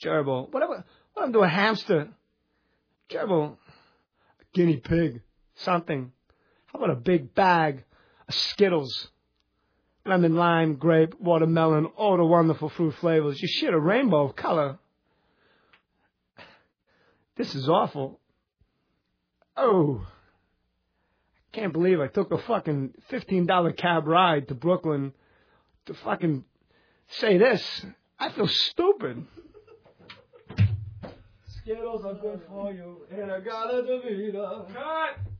Gerbil. What I'm doing, hamster? Gerbil. A guinea pig. Something. How about a big bag of Skittles? Lemon, lime, grape, watermelon, all the wonderful fruit flavors. You shit, a rainbow of color. This is awful. Oh. I can't believe I took a fucking $15 cab ride to Brooklyn to fucking say this. I feel stupid. Skittles are good for you, and I got a DeVita. Cut!